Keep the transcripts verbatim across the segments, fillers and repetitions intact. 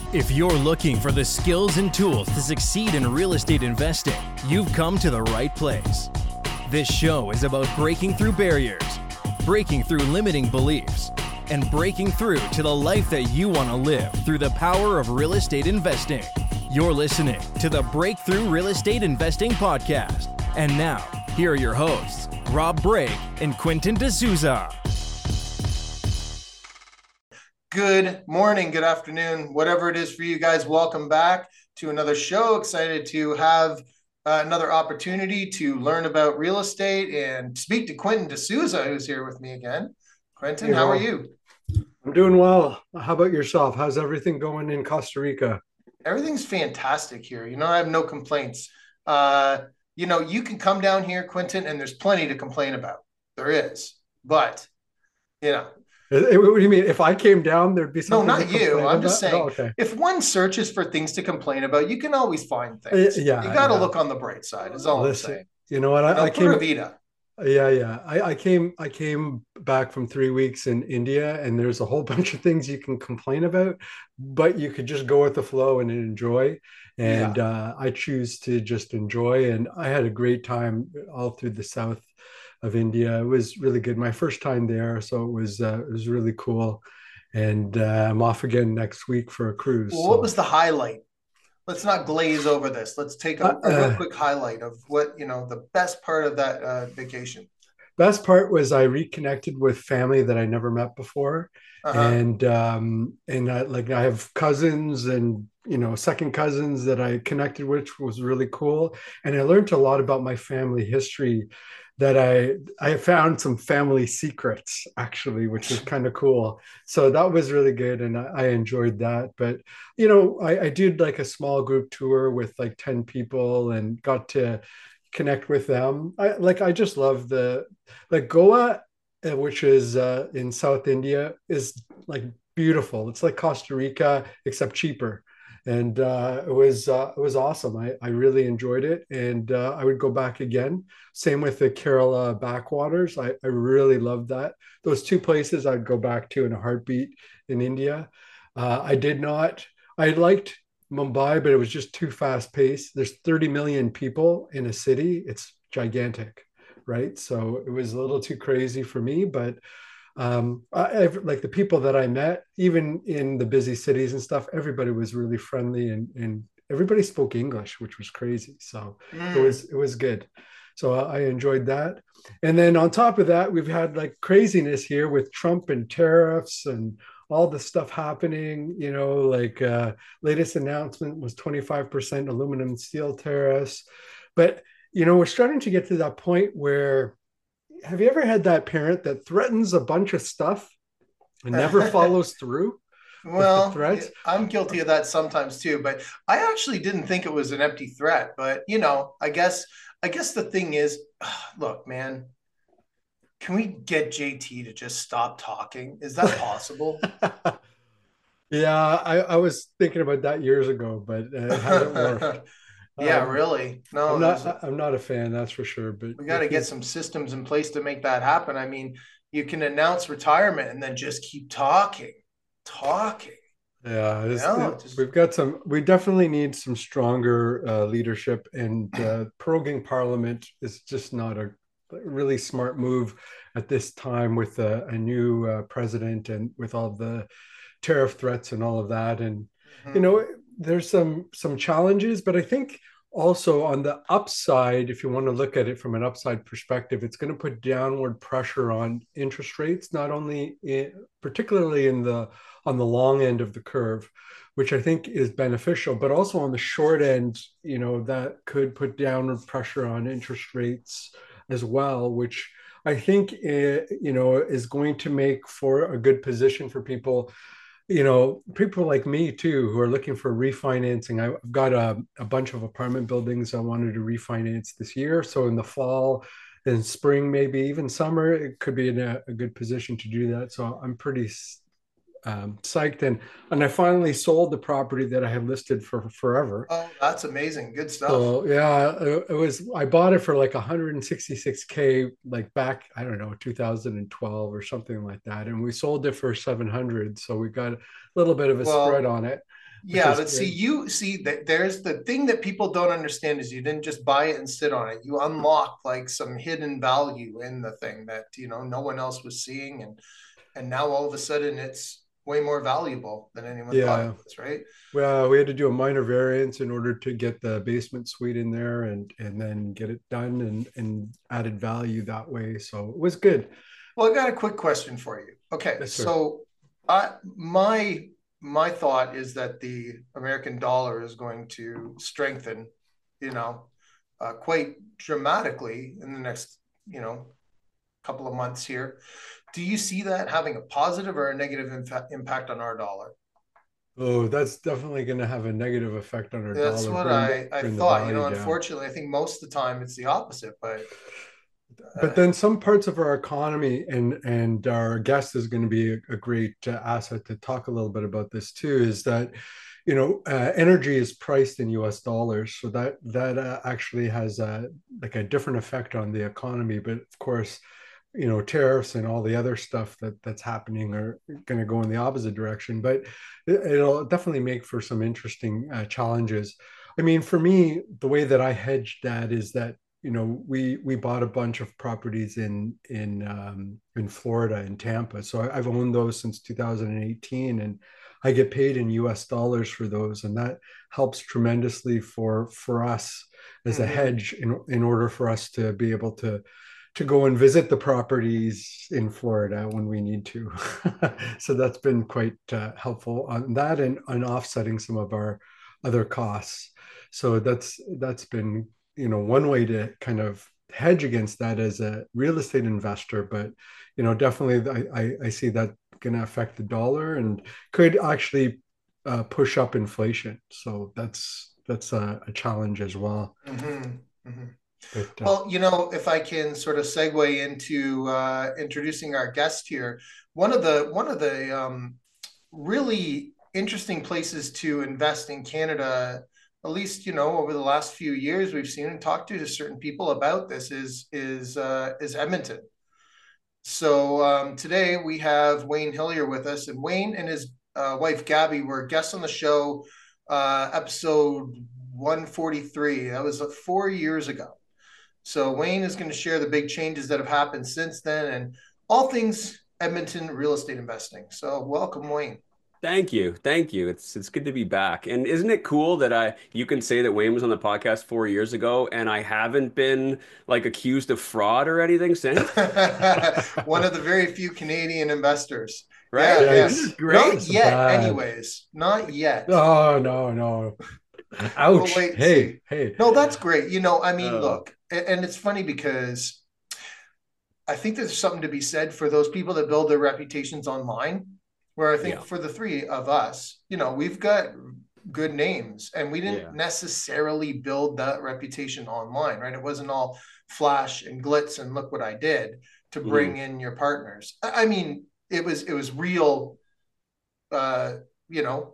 If you're looking for the skills and tools to succeed in real estate investing, you've come to the right place. This show is about breaking through barriers, breaking through limiting beliefs, and breaking through to the life that you want to live through the power of real estate investing. You're listening to the Breakthrough Real Estate Investing Podcast. And now, here are your hosts, Rob Brake and Quentin D'Souza. Good morning, good afternoon, whatever it is for you guys. Welcome back to another show. Excited to have uh, another opportunity to learn about real estate and speak to Quentin D'Souza, who's here with me again. Quentin, hey, how Rob. are you? I'm doing well. How about yourself? How's everything going in Costa Rica? Everything's fantastic here. You know, I have no complaints. Uh, you know, you can come down here, Quentin, and there's plenty to complain about. There is. But, you know, What do you mean? If I came down, there'd be something. No, not to you. complain I'm just about? saying, Oh, okay. If one searches for things to complain about, you can always find things. Uh, yeah, you got to yeah. look on the bright side. Is all Listen, I'm saying. You know what? I, No, I came. Pura Vida. Yeah, yeah. I, I came. I came back from three weeks in India, and there's a whole bunch of things you can complain about, but you could just go with the flow and enjoy. And Yeah. uh, I choose to just enjoy. And I had a great time all through the south of India. It was really good. My first time there, so it was uh, it was really cool. And uh, I'm off again next week for a cruise. Well, so. what was the highlight? Let's not glaze over this. Let's take a, Uh, a real uh, quick highlight of what, you know, the best part of that uh, vacation. Best part was I reconnected with family that I never met before. Uh-huh. And um, and I, like I have cousins and you know second cousins that I connected with, which was really cool. And I learned a lot about my family history. That I I found some family secrets actually, which was kind of cool. So that was really good, and I, I enjoyed that. But you know, I, I did like a small group tour with like ten people, and got to connect with them. I like I just love the like Goa, uh, which is uh, in South India, is like beautiful. It's like Costa Rica except cheaper. And uh, it was uh, it was awesome. I, I really enjoyed it, and uh, I would go back again. Same with the Kerala backwaters. I, I really loved that. Those two places I'd go back to in a heartbeat in India. Uh, I did not. I liked Mumbai, but it was just too fast paced. There's thirty million people in a city. It's gigantic, right? So it was a little too crazy for me, but um I, I've, like the people that I met, even in the busy cities and stuff, everybody was really friendly, and and everybody spoke English, which was crazy. So Mm. it was it was good. So I enjoyed that. And then on top of that, we've had like craziness here with Trump and tariffs and all the stuff happening. You know, like uh latest announcement was twenty-five percent aluminum and steel tariffs. But you know, we're starting to get to that point where, have you ever had that parent that threatens a bunch of stuff and never follows through with the Well, threats? I'm guilty of that sometimes too, but I actually didn't think it was an empty threat. But you know, I guess I guess the thing is, look, man, can we get J T to just stop talking? Is that possible? Yeah, I, I was thinking about that years ago, but uh, it hasn't worked. Yeah, Um, really. No, I'm there's not. I'm not a fan, that's for sure. But we got to if get he's- some systems in place to make that happen. I mean, you can announce retirement and then just keep talking, talking. Yeah, it's- No, it- just- we've got some. We definitely need some stronger uh, leadership, and uh, proroguing Parliament is just not a really smart move at this time with a, a new uh, president and with all the tariff threats and all of that. And you know, there's some some challenges, but I think also on the upside, if you want to look at it from an upside perspective, it's going to put downward pressure on interest rates, not only in, particularly in the on the long end of the curve, which I think is beneficial, but also on the short end, you know, that could put downward pressure on interest rates as well, which I think, uh, you know, is going to make for a good position for people, you know, people like me too, who are looking for refinancing. I've got a, a bunch of apartment buildings I wanted to refinance this year. So in the fall and spring, maybe even summer, it could be in a, a good position to do that. So I'm pretty um, psyched. And, and I finally sold the property that I had listed for forever. Oh, that's amazing. Good stuff. So yeah, it, it was, I bought it for like one hundred sixty-six K, like back, I don't know, two thousand twelve or something like that. And we sold it for seven hundred. So we got a little bit of a Well, spread on it. which Yeah, is but see, great. you see that there's the thing that people don't understand is you didn't just buy it and sit on it. You unlock like some hidden value in the thing that, you know, no one else was seeing. And and now all of a sudden it's way more valuable than anyone thought it Yeah. was, right? Well, we had to do a minor variance in order to get the basement suite in there and and then get it done and and added value that way. So it was good. Well, I got a quick question for you. Okay, Yes, sir. so I my my thought is that the American dollar is going to strengthen, you know, uh, quite dramatically in the next, you know, couple of months here. Do you see that having a positive or a negative infa- impact on our dollar? Oh, that's definitely going to have a negative effect on our That's dollar, what bring the I I bring the thought. You value know, down. unfortunately, I think most of the time it's the opposite. But But uh, then some parts of our economy, and and our guest is going to be a, a great uh, asset to talk a little bit about this too, is that you know uh, energy is priced in U S dollars, so that that uh, actually has a like a different effect on the economy. But of course, you know tariffs and all the other stuff that that's happening are going to go in the opposite direction. But it, it'll definitely make for some interesting uh, challenges. I mean, for me, the way that I hedged that is that you know we we bought a bunch of properties in in um, in Florida in Tampa. So I, I've owned those since two thousand eighteen, and I get paid in U S dollars for those, and that helps tremendously for for us as a mhm. hedge in in order for us to be able to to go and visit the properties in Florida when we need to. So that's been quite uh, helpful on that and on offsetting some of our other costs. So that's that's been you know one way to kind of hedge against that as a real estate investor. But you know definitely I I, I see that going to affect the dollar and could actually uh, push up inflation. So that's that's a, a challenge as well. Mhm, mhm. But uh, Well, you know, if I can sort of segue into uh, introducing our guest here, one of the one of the um, really interesting places to invest in Canada, at least you know over the last few years, we've seen and talked to, to certain people about this is is uh, is Edmonton. So um, today we have Wayne Hillier with us, and Wayne and his uh, wife Gabby were guests on the show, uh, episode one forty-three. That was uh, four years ago. So Wayne is going to share the big changes that have happened since then and all things Edmonton real estate investing. So welcome, Wayne. Thank you. Thank you. It's it's good to be back. And isn't it cool that I you can say that Wayne was on the podcast four years ago and I haven't been like accused of fraud or anything since? One of the very few Canadian investors. Right? Yeah, yeah, yeah. Isn't it's this Not great? it's yet, bad. anyways. Not yet. Oh no, no. We'll Ouch. wait and Hey, see. hey. No, that's great. You know, I mean, Oh, look, and it's funny because I think there's something to be said for those people that build their reputations online. Where I think yeah. for the three of us, you know, we've got good names and we didn't Yeah. necessarily build that reputation online, right? It wasn't all flash and glitz and look what I did to Hmm. bring in your partners. I mean, it was it was real, uh, you know,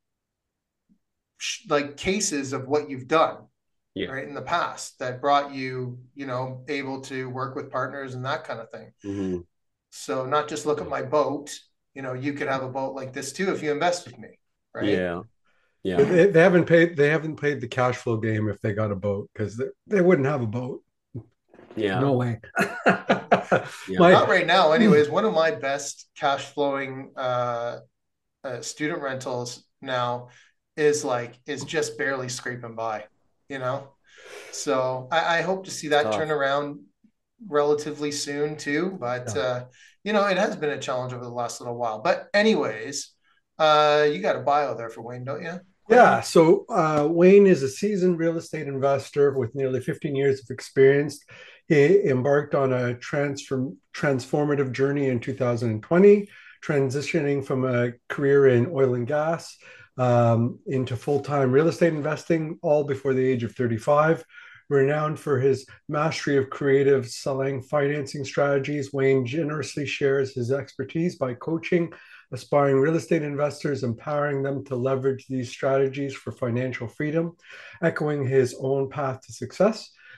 like cases of what you've done, Yeah. right, in the past that brought you, you know, able to work with partners and that kind of thing. Hmm. So not just look at my boat, you know, you could have a boat like this too if you invest with me, right? Yeah. Yeah. They, they haven't paid they haven't played the cash flow game if they got a boat because they, they wouldn't have a boat. Yeah. No way. Yeah. My Not right now, anyways. One of my best cash flowing uh, uh, student rentals now is like is just barely scraping by, you know. So I, I hope to see It's that tough. turn around relatively soon too. But yeah. uh, you know, it has been a challenge over the last little while. But anyways, uh, you got a bio there for Wayne, don't you? Yeah, Quickly. so uh, Wayne is a seasoned real estate investor with nearly fifteen years of experience. He embarked on a transform transformative journey in two thousand twenty, transitioning from a career in oil and gas um, into full-time real estate investing, all before the age of thirty-five. Renowned for his mastery of creative selling financing strategies, Wayne generously shares his expertise by coaching aspiring real estate investors, empowering them to leverage these strategies for financial freedom, echoing his own path to success.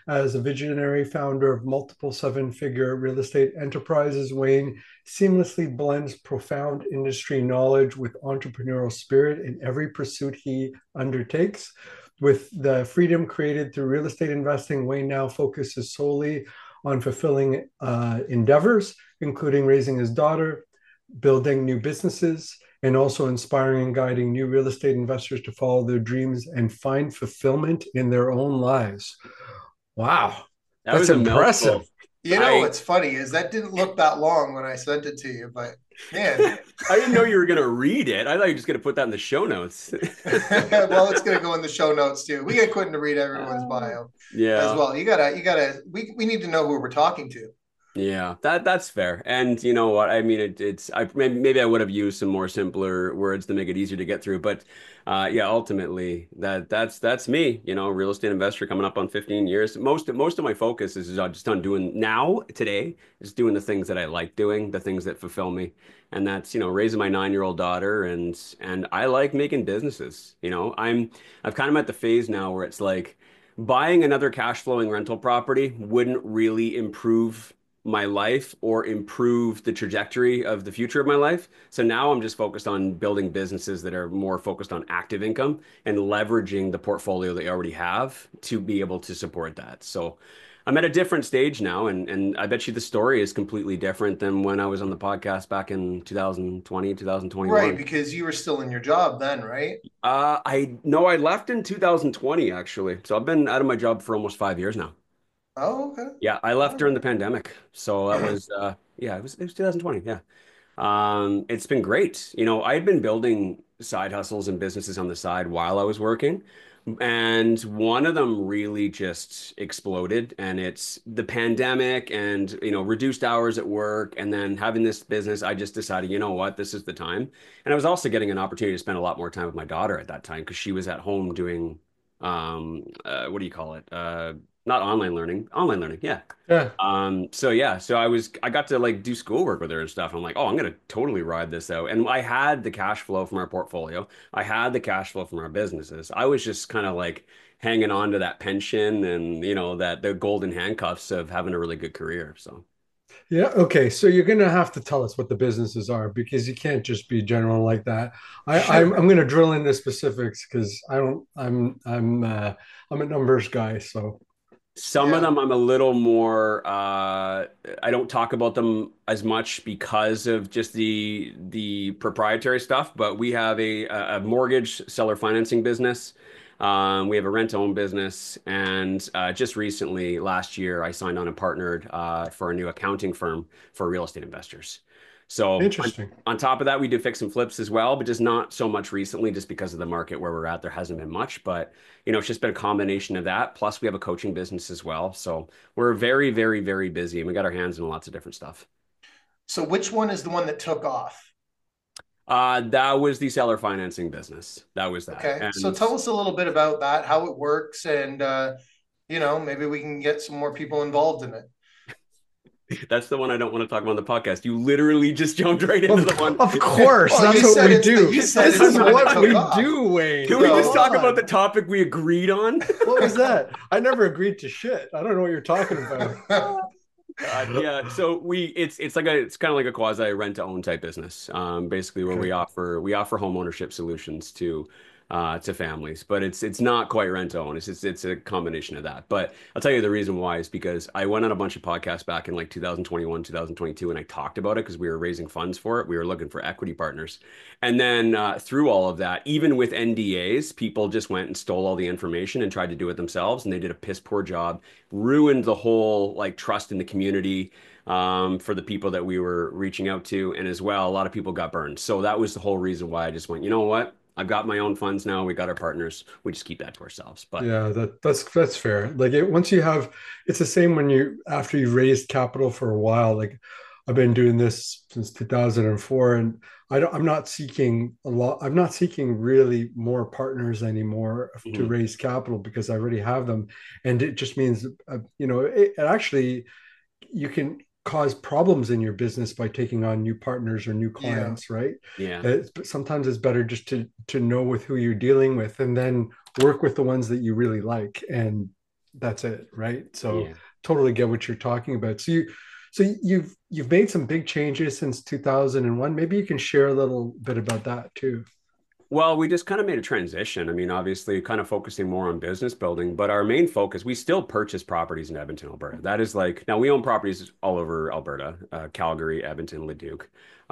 As a visionary founder of multiple seven-figure real estate enterprises, Wayne seamlessly blends profound industry knowledge with entrepreneurial spirit in every pursuit he undertakes. With the freedom created through real estate investing, Wayne now focuses solely on fulfilling uh, endeavors, including raising his daughter, building new businesses, and also inspiring and guiding new real estate investors to follow their dreams and find fulfillment in their own lives. Wow, That that's was a impressive. mouthful. You know I- what's funny is that didn't look that long when I sent it to you, but man, I didn't know you were going to read it. I thought you were just going to put that in the show notes. well, it's going to go in the show notes too. We get Quentin to read everyone's bio Yeah. as well. You gotta, you gotta. We we need to know who we're talking to. Yeah, that that's fair. And you know what? I mean, it, it's I maybe, maybe I would have used some more simpler words to make it easier to get through. But uh, yeah, ultimately, that that's that's me. You know, real estate investor coming up on fifteen years. Most most of my focus is just on doing now today, is doing the things that I like doing, the things that fulfill me, and that's you know raising my nine-year-old daughter, and and I like making businesses. You know, I'm I've kind of at the phase now where it's like buying another cash flowing rental property wouldn't really improve my life or improve the trajectory of the future of my life. So now I'm just focused on building businesses that are more focused on active income and leveraging the portfolio that you already have to be able to support that. So I'm at a different stage now, and and I bet you the story is completely different than when I was on the podcast back in two thousand twenty, two thousand twenty-one. Right, because you were still in your job then, right? Uh, I no, I left in two thousand twenty actually. So I've been out of my job for almost five years now. Oh, okay. Yeah, I left during the pandemic. So that was uh yeah, it was it was two thousand twenty. Yeah. Um, it's been great. You know, I had been building side hustles and businesses on the side while I was working. And one of them really just exploded. And it's the pandemic and, you know, reduced hours at work. And then having this business, I just decided, you know what, this is the time. And I was also getting an opportunity to spend a lot more time with my daughter at that time because she was at home doing, um, uh, what do you call it? Uh, not online learning, online learning. Yeah. Yeah. Um, so yeah, so I was, I got to like do schoolwork with her and stuff. I'm like, oh, I'm gonna totally ride this out. And I had the cash flow from our portfolio. I had the cash flow from our businesses. I was just kind of like hanging on to that pension and, you know, that the golden handcuffs of having a really good career. So Yeah. Okay. So you're going to have to tell us what the businesses are because you can't just be general like that. I, Sure. I'm, I'm going to drill into specifics because I don't. I'm I'm uh, I'm a numbers guy. So some Yeah. of them I'm a little more uh I don't talk about them as much because of just the the proprietary stuff, but we have a a mortgage seller financing business. Um, we have a rent-to-own business, and uh, just recently, last year, I signed on and partnered uh, for a new accounting firm for real estate investors. So on, interesting. on top of that, we do fix and flips as well, but just not so much recently, just because of the market where we're at. There hasn't been much, but you know, it's just been a combination of that. Plus, we have a coaching business as well. So we're very, very, very busy, and we got our hands in lots of different stuff. So which one is the one that took off? Uh, that was the seller financing business. That was that. Okay. And So tell us a little bit about that, how it works, and uh, you know, maybe we can get some more people involved in it. that's the one I don't want to talk about on the podcast. You literally just jumped right into the one. Of course, Well, that's you what said we it's the- do. you This said is it's the one what that we took off. do, Wayne. Can we Go just talk on. about the topic we agreed on? What was that? I never agreed to shit. I don't know what you're talking about. Uh, yeah, so we it's it's like a it's kind of like a quasi rent to own type business, um, basically where Okay. we offer we offer home ownership solutions to uh, to families, but it's it's not quite rent to own. It's, it's it's a combination of that. But I'll tell you the reason why is because I went on a bunch of podcasts back in like two thousand twenty-one, two thousand twenty-two, and I talked about it because we were raising funds for it. We were looking for equity partners, and then uh, through all of that, even with N D As, people just went and stole all the information and tried to do it themselves, and they did a piss poor job, ruined the whole like trust in the community um, for the people that we were reaching out to. And as well, a lot of people got burned. So that was the whole reason why I just went, you know what? I've got my own funds now. We got our partners. We just keep that to ourselves. But Yeah, that that's that's fair. Like it, once you have, it's the same when you after you've raised capital for a while. Like I've been doing this since two thousand four, and I don't. I'm not seeking a lot. I'm not seeking really more partners anymore to Mhm. raise capital because I already have them, and it just means, uh, you know, it, it actually you can cause problems in your business by taking on new partners or new clients, right? yeah, It's, but sometimes it's better just to to know with who you're dealing with and then work with the ones that you really like and that's it, right? So Yeah. totally get what you're talking about. So you so you've you've made some big changes since two thousand one. Maybe you can share a little bit about that too. Well, we just kind of made a transition. I mean, obviously, kind of focusing more on business building, but our main focus, we still purchase properties in Edmonton, Alberta. That is like, now we own properties all over Alberta, uh, Calgary, Edmonton, Leduc.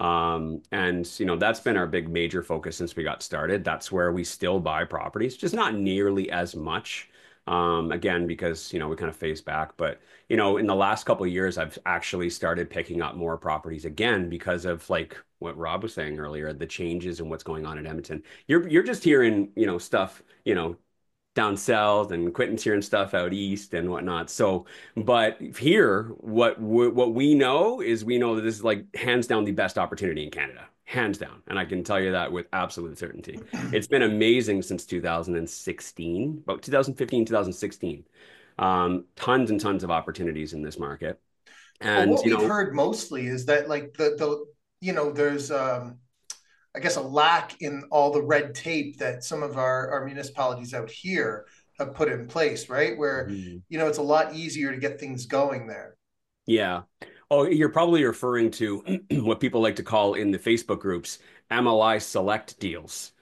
Um, and, you know, that's been our big major focus since we got started. That's where we still buy properties, just not nearly as much. Um, again, because, you know, we kind of phase back. But, you know, in the last couple of years, I've actually started picking up more properties again because of like what Rob was saying earlier, the changes and what's going on in Edmonton. You're you're just hearing, you know, stuff, you know, down south, and Quentin's hearing stuff out east and whatnot. So, but here, what what we know is we know that this is like hands down the best opportunity in Canada, hands down, and I can tell you that with absolute certainty. It's been amazing since two thousand sixteen, about two thousand fifteen, two thousand sixteen. Um, tons and tons of opportunities in this market, Well, and what you we've know, heard mostly is that like the the you know there's um I guess a lack in all the red tape that some of our our municipalities out here have put in place, right? Where Mhm. you know it's a lot easier to get things going there. Yeah. Oh, you're probably referring to what people like to call in the Facebook groups M L I select deals.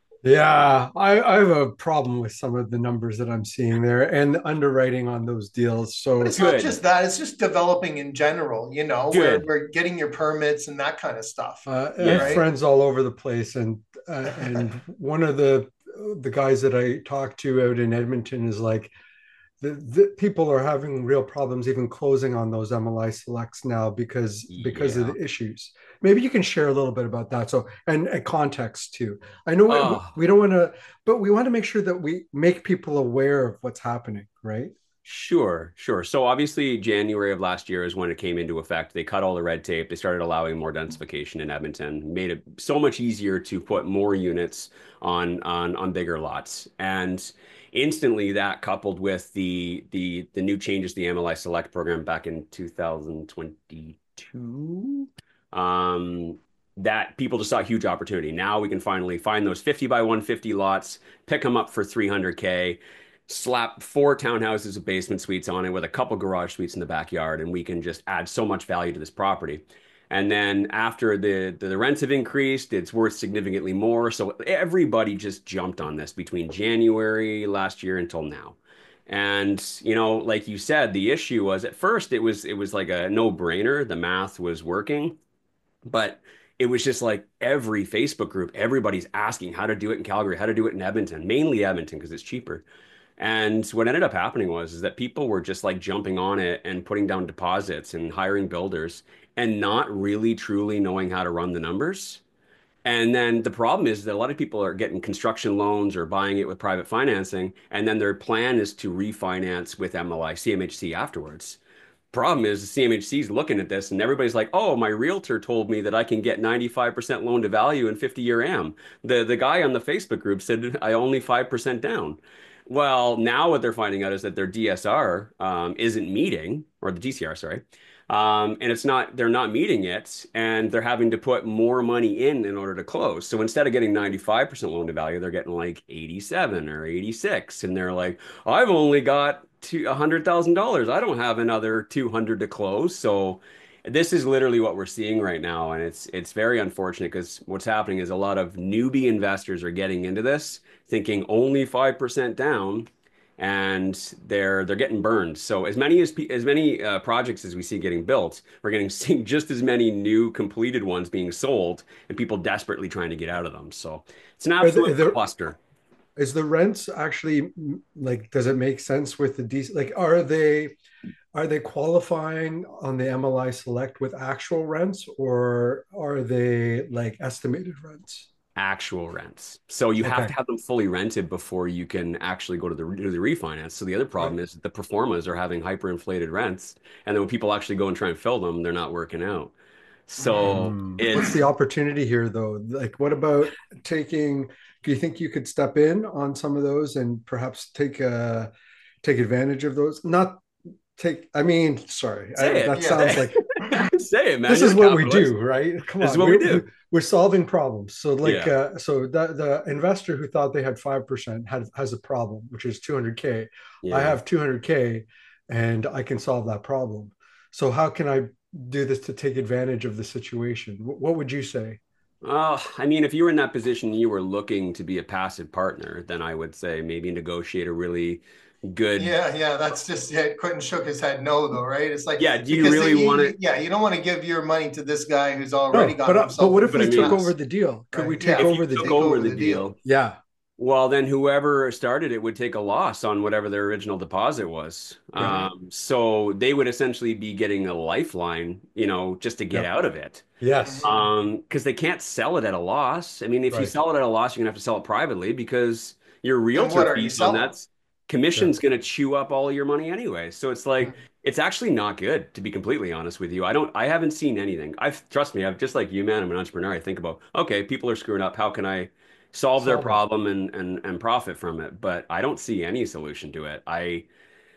Yeah, I, I have a problem with some of the numbers that I'm seeing there and the underwriting on those deals. But So it's not Good, just that, it's just developing in general, you know, where good. we're getting your permits and that kind of stuff, uh, I have Yeah. right? friends all over the place, and uh, and one of the the guys that I talked to out in Edmonton is like, the, the people are having real problems even closing on those M L I selects now because because of Yeah. the issues. Maybe you can share a little bit about that. So and, and context too. I know we, Oh, we don't want to, but we want to make sure that we make people aware of what's happening, right? sure, sure. So obviously January of last year is when it came into effect. They cut all the red tape. They started allowing more densification in Edmonton, made it so much easier to put more units on on on bigger lots. And instantly that coupled with the the the new changes to the M L I Select program back in two thousand twenty-two, um that people just saw a huge opportunity. Now we can finally find those fifty by one fifty lots, pick them up for three hundred K, slap four townhouses with basement suites on it with a couple garage suites in the backyard, and we can just add so much value to this property. And then after the, the, the rents have increased, it's worth significantly more. So everybody just jumped on this between January last year until now. And you know, like you said, the issue was at first it was it was like a no-brainer. The math was working, but it was just like every Facebook group, everybody's asking how to do it in Calgary, how to do it in Edmonton, mainly Edmonton because it's cheaper. And what ended up happening was is that people were just like jumping on it and putting down deposits and hiring builders and not really truly knowing how to run the numbers. And then the problem is that a lot of people are getting construction loans or buying it with private financing, and then their plan is to refinance with M L I, C M H C afterwards. Problem is the C M H C is looking at this and everybody's like, oh, my realtor told me that I can get ninety-five percent loan to value and fifty year A M. The the guy on the Facebook group said I only five percent down. Well, now what they're finding out is that their D S R um, isn't meeting, or the D C R, sorry. Um, and it's not, they're not meeting it, and they're having to put more money in in order to close. So instead of getting ninety-five percent loan to value, they're getting like eighty-seven or eighty-six. And they're like, I've only got two, one hundred thousand dollars. I don't have another two hundred to close. So this is literally what we're seeing right now. And it's, it's very unfortunate because what's happening is a lot of newbie investors are getting into this thinking only five percent down, and they're they're getting burned. So as many as as many uh, projects as we see getting built, we're getting seeing just as many new completed ones being sold, and people desperately trying to get out of them. So it's an Are the, absolute the, cluster. is the rents actually like, does it make sense with the D C? Like, are they are they qualifying on the M L I Select with actual rents, or are they like estimated rents? Actual rents. So you have Okay. to have them fully rented before you can actually go to the do the refinance. So the other Right. problem is the performers are having hyperinflated rents, and then when people actually go and try and fill them, they're not working out. So Hmm. What's the it's opportunity here, though? Like, what about taking? Do you think you could step in on some of those and perhaps take uh take advantage of those? Not take. I mean, sorry, I, say it, that Yeah. sounds say like it. Say it, man. This You're is a what we capitalist. do, right? Come This is on, what we we're we- do. we're solving problems. So like, Yeah. uh, so the the investor who thought they had five percent had has a problem, which is two hundred k. I Yeah. have two hundred k, and I can solve that problem. So how can I do this to take advantage of the situation? What would you say? Uh, I mean, if you were in that position and you were looking to be a passive partner, then I would say maybe negotiate a really good. Yeah, yeah, that's just it. Quentin shook his head no, though, right? It's like Yeah, do you because the, really want you, it? yeah, you don't want to give your money to this guy who's already No, gotten but uh, but himself what if into But I we this took mean, mess, over the deal? Could we right? take Yeah, if you over the took take deal? over over the the deal. deal, Yeah, well, then whoever started it would take a loss on whatever their original deposit was. yeah, Um, so they would essentially be getting a lifeline, you know, just to get yep, out of it. yes, Mhm. Um, because they can't sell it at a loss. I mean, if you right, sell it at a loss, you're gonna have to sell it privately because your And realtor what are you fees on selling? that yeah, commission's gonna chew up all your money anyway. So it's like Mhm. it's actually not good, to be completely honest with you. I don't, I haven't seen anything. I've trust me, I've just like you, man. I'm an entrepreneur. I think about, okay, people are screwing up. How can I solve their solve it. problem and and and profit from it? But I don't see any solution to it. I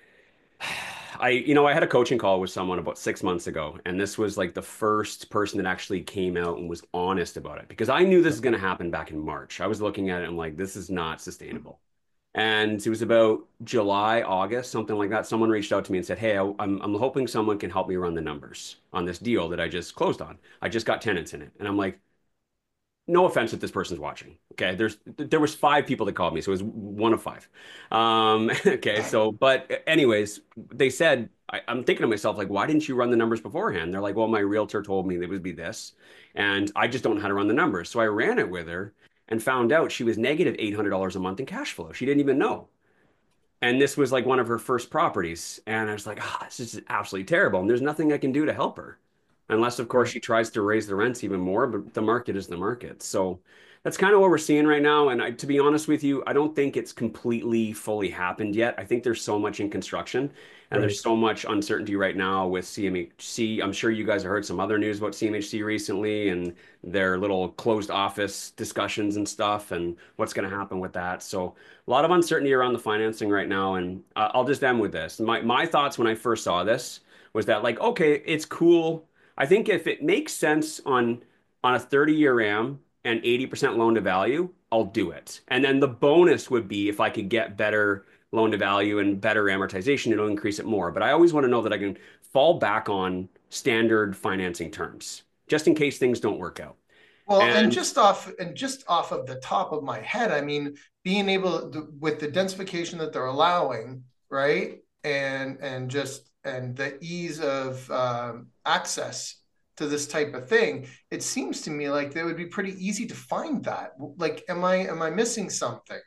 I, you know, I had a coaching call with someone about six months ago, and this was like the first person that actually came out and was honest about it because I knew this was going to happen back in March. I was looking at it and I'm like, this is not sustainable. And it was about July, August, something like that. Someone reached out to me and said, hey, I, I'm, I'm hoping someone can help me run the numbers on this deal that I just closed on. I just got tenants in it. And I'm like, no offense if this person's watching. Okay, there's there was five people that called me, so it was one of five. Um, okay, so but anyways, they said I, I'm thinking to myself like, why didn't you run the numbers beforehand? They're like, well, my realtor told me it would be this, and I just don't know how to run the numbers. So I ran it with her and found out she was negative eight hundred dollars a month in cash flow. She didn't even know. And this was like one of her first properties. And I was like, ah, this is absolutely terrible. And there's nothing I can do to help her. Unless, of course, Right. she tries to raise the rents even more, but the market is the market. So that's kind of what we're seeing right now. And I, to be honest with you, I don't think it's completely fully happened yet. I think there's so much in construction and there's Right. so much uncertainty right now with C M H C. I'm sure you guys have heard some other news about C M H C recently and their little closed office discussions and stuff and what's going to happen with that. So a lot of uncertainty around the financing right now. And uh, I'll just end with this. My, my thoughts when I first saw this was that like, okay, it's cool. I think if it makes sense on on a thirty year RAM and eighty percent loan to value, I'll do it. And then the bonus would be if I could get better loan to value and better amortization, it'll increase it more. But I always want to know that I can fall back on standard financing terms just in case things don't work out. Well, and And just off and just off of the top of my head, I mean, being able to, with the densification that they're allowing, right, and and just and the ease of um, access to this type of thing, it seems to me like they would be pretty easy to find that. Like, am I am I missing something?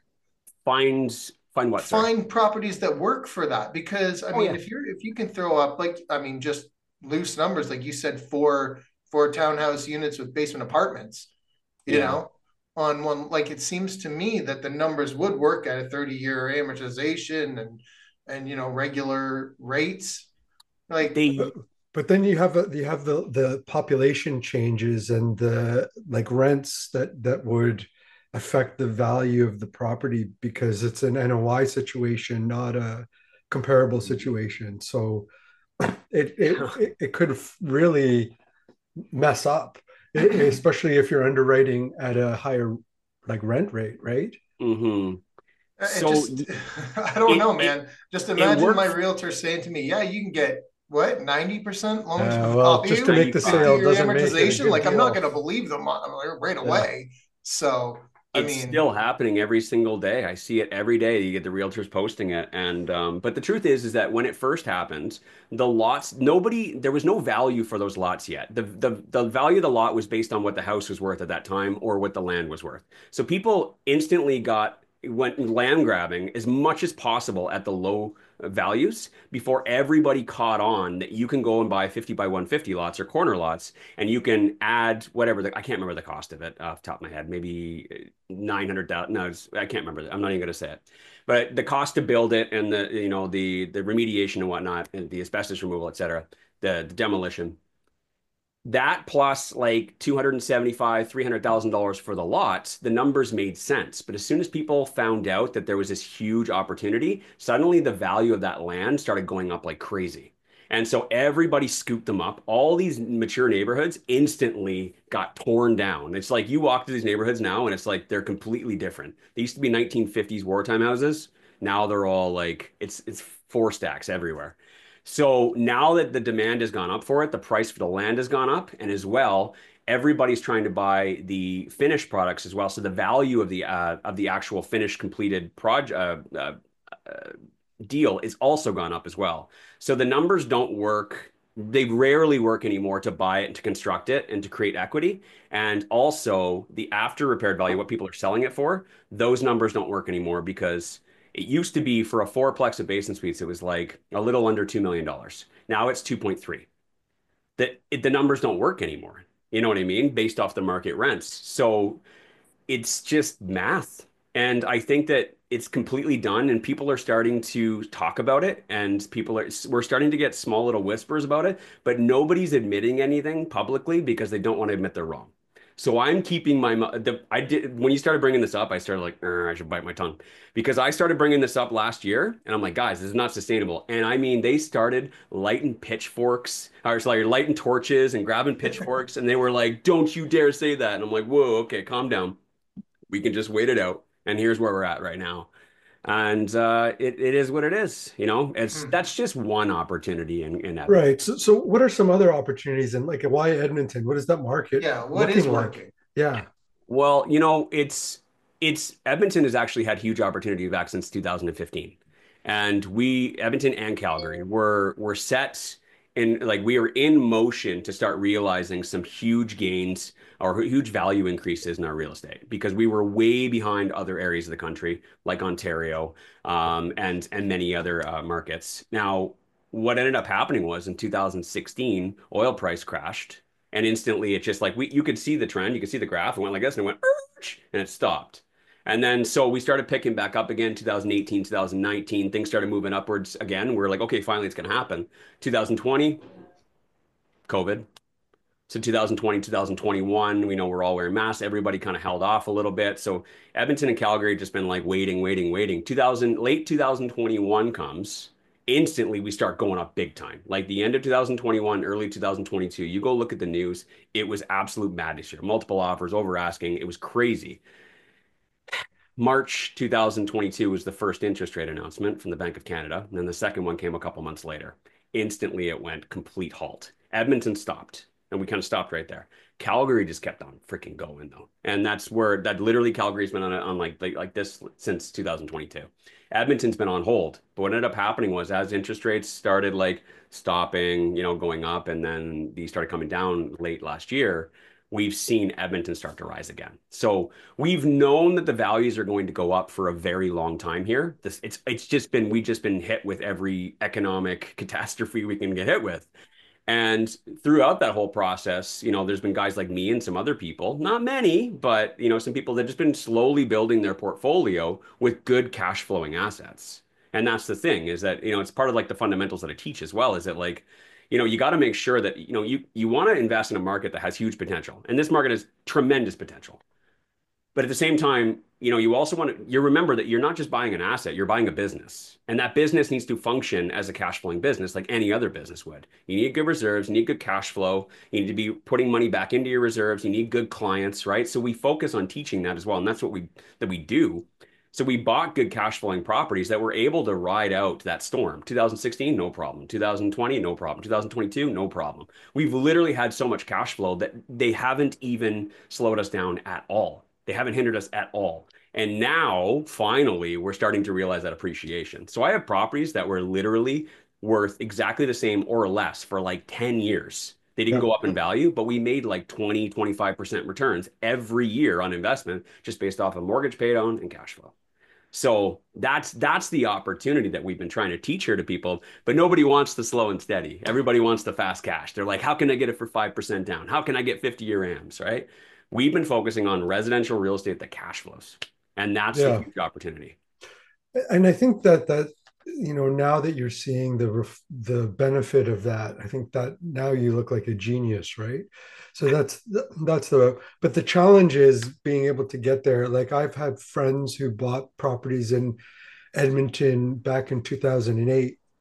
find find what, sorry? Find properties that work for that because I Oh mean, yeah. if you're if you can throw up like I mean, just loose numbers, like you said, four four townhouse units with basement apartments you Yeah. know, on one, like it seems to me that the numbers would work at a thirty year amortization and, and, you know, regular rates. Like, They But, but then you have a, you have the the population changes and the like rents that that would affect the value of the property because it's an N O I situation, not a comparable situation. So it it it, it could really mess up, especially if you're underwriting at a higher like rent rate, right? hmm it So just, I don't it know, it man. Just it imagine my worked realtor saying to me, yeah, you can get what, ninety percent loan to Uh, well, just to value, make the fifty sale ninety-five. year doesn't make it a amortization. good Like, I'm not deal. going to believe them right Yeah, away. So, I It's mean, still happening every single day. I see it every day. You get the realtors posting it. And um, but the truth is, is that when it first happened, the lots, nobody, there was no value for those lots yet. The the the value of the lot was based on what the house was worth at that time or what the land was worth. So people instantly got went land grabbing as much as possible at the low values before everybody caught on that you can go and buy fifty by one fifty lots or corner lots and you can add whatever the, I can't remember the cost of it off the top of my head, maybe nine hundred thousand. No, it's, I can't remember. I'm not even going to say it. But the cost to build it and the, you know, the the remediation and whatnot, and the asbestos removal, et cetera, the, the demolition, that plus like two hundred seventy-five, three hundred thousand dollars for the lots, the numbers made sense. But as soon as people found out that there was this huge opportunity, suddenly the value of that land started going up like crazy. And so everybody scooped them up. All these mature neighborhoods instantly got torn down. It's like you walk to these neighborhoods now and it's like they're completely different. They used to be nineteen fifties wartime houses. Now they're all like it's it's four stacks everywhere. So now that the demand has gone up for it, the price for the land has gone up, and as well, everybody's trying to buy the finished products as well. So the value of the uh, of the actual finished completed project uh, uh, uh, deal is also gone up as well. So the numbers don't work. They rarely work anymore to buy it and to construct it and to create equity. And also the after repaired value, what people are selling it for, those numbers don't work anymore because it used to be for a fourplex of Basin Suites, it was like a little under two million dollars. Now it's two point three. The, it, the numbers don't work anymore. You know what I mean? Based off the market rents. So it's just math. And I think that it's completely done and people are starting to talk about it and people are, we're starting to get small little whispers about it, but nobody's admitting anything publicly because they don't want to admit they're wrong. So I'm keeping my, the, I did, when you started bringing this up, I started like, I should bite my tongue because I started bringing this up last year and I'm like, guys, this is not sustainable. And I mean, they started lighting pitchforks or sorry, lighting torches and grabbing pitchforks. And they were like, don't you dare say that. And I'm like, whoa, okay, calm down. We can just wait it out. And here's where we're at right now. And uh, it, it is what it is. You know, it's Hmm. that's just one opportunity in, in Edmonton. Right. So, so what are some other opportunities and like why Edmonton? What is that market Yeah, what is looking like? working? Yeah. Well, you know, it's it's Edmonton has actually had huge opportunity back since two thousand fifteen. And we Edmonton and Calgary were were set in like we were in motion to start realizing some huge gains or huge value increases in our real estate because we were way behind other areas of the country like Ontario um, and and many other uh, markets. Now, what ended up happening was in two thousand sixteen, oil price crashed and instantly it just like we you could see the trend, you could see the graph, it went like this and it went and it stopped. And then so we started picking back up again, two thousand eighteen, two thousand nineteen, things started moving upwards again. We're like, okay, finally it's going to happen. two thousand twenty, COVID. So two thousand twenty, two thousand twenty-one, we know we're all wearing masks. Everybody kind of held off a little bit. So Edmonton and Calgary just been like waiting, waiting, waiting. two thousand, late two thousand twenty-one comes. Instantly, we start going up big time. Like the end of two thousand twenty-one, early two thousand twenty-two, you go look at the news. It was absolute madness here. Multiple offers, over asking. It was crazy. March two thousand twenty-two was the first interest rate announcement from the Bank of Canada. And then the second one came a couple months later. Instantly, it went complete halt. Edmonton stopped, and we kind of stopped right there. Calgary just kept on freaking going, though. And that's where that literally Calgary's been on, on like, like, like this since two thousand twenty-two. Edmonton's been on hold. But what ended up happening was as interest rates started like stopping, you know, going up, and then these started coming down late last year, we've seen Edmonton start to rise again. So we've known that the values are going to go up for a very long time here. This it's it's just been we've just been hit with every economic catastrophe we can get hit with. And throughout that whole process, you know, there's been guys like me and some other people, not many, but you know, some people that just been slowly building their portfolio with good cash flowing assets. And that's the thing is that, you know, it's part of like the fundamentals that I teach as well, is that like, you know, you got to make sure that, you know, you you want to invest in a market that has huge potential. And this market has tremendous potential. But at the same time, you know, you also want to, you remember that you're not just buying an asset, you're buying a business. And that business needs to function as a cash flowing business like any other business would. You need good reserves, you need good cash flow, you need to be putting money back into your reserves, you need good clients, right? So we focus on teaching that as well. And that's what we that we do. So we bought good cash flowing properties that were able to ride out that storm. two thousand sixteen, no problem. two thousand twenty, no problem. two thousand twenty-two, no problem. We've literally had so much cash flow that they haven't even slowed us down at all. They haven't hindered us at all. And now, finally, we're starting to realize that appreciation. So I have properties that were literally worth exactly the same or less for like ten years. They didn't Yeah. go up in value, but we made like twenty, twenty-five percent returns every year on investment just based off of mortgage paid on and cash flow. So that's that's the opportunity that we've been trying to teach here to people, but nobody wants the slow and steady. Everybody wants the fast cash. They're like, how can I get it for five percent down? How can I get fifty-year A Ms, right? We've been focusing on residential real estate that cash flows, and that's the Yeah. huge opportunity. And I think that that you know now that you're seeing the ref- the benefit of that, I think that now you look like a genius, right? So that's that's the but the challenge is being able to get there. Like I've had friends who bought properties in Edmonton back in two thousand eight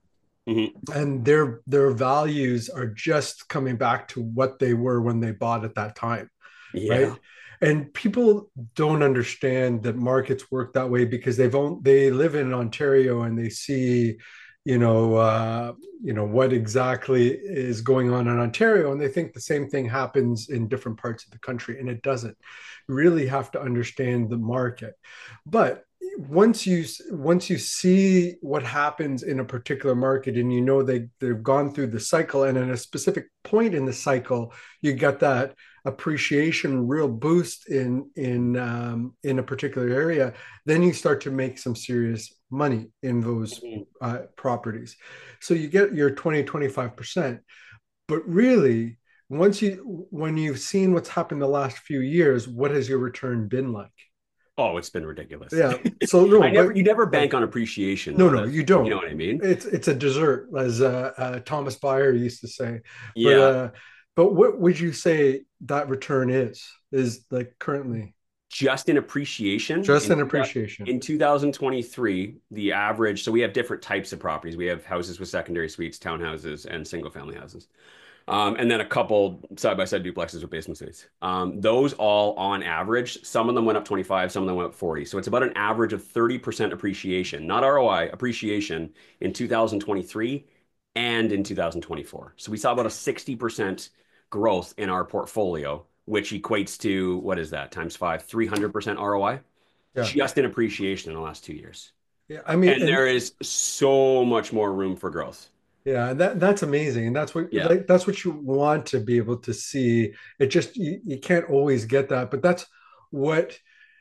Mm-hmm. and their their values are just coming back to what they were when they bought at that time, Yeah. right? And people don't understand that markets work that way because they've owned, they live in Ontario and they see, you know, uh, you know what exactly is going on in Ontario, and they think the same thing happens in different parts of the country, and it doesn't. You really have to understand the market. But once you once you see what happens in a particular market, and you know they they've gone through the cycle, and in a specific point in the cycle you get that appreciation real boost in in um, in a particular area, then you start to make some serious money in those uh, properties. So you get your twenty twenty-five percent, but really once you when you've seen what's happened the last few years, what has your return been like? Oh, it's been ridiculous. Yeah. So no, I never, but you never bank on appreciation. no, Though. no, That's, you don't. You know what I mean? It's it's a dessert, as uh, uh, Thomas Bayer used to say. But Yeah. uh, but what would you say that return is? Is like currently Just in appreciation. just in, an appreciation. In two thousand twenty-three, the average, so we have different types of properties. We have houses with secondary suites, townhouses, and single family houses. Um, and then a couple side-by-side duplexes with basement suites. Um, those all on average, some of them went up twenty-five, some of them went up forty. So it's about an average of thirty percent appreciation, not R O I, appreciation in two thousand twenty-three and in two thousand twenty-four. So we saw about a sixty percent growth in our portfolio, which equates to, what is that, times five, three hundred percent R O I, Yeah. just in appreciation in the last two years. Yeah, I mean, and, and there is so much more room for growth. Yeah, that that's amazing, and that's what yeah. like, that's what you want to be able to see. It just you, you can't always get that, but that's what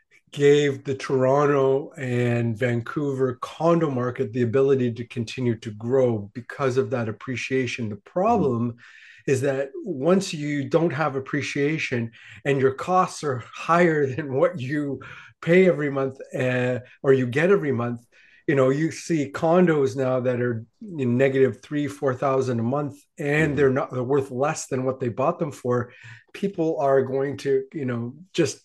gave the Toronto and Vancouver condo market the ability to continue to grow because of that appreciation. The problem mm-hmm. is that once you don't have appreciation and your costs are higher than what you pay every month uh, or you get every month, you know, you see condos now that are in negative three, four thousand a month, and mm-hmm. they're not they're worth less than what they bought them for. People are going to, you know, just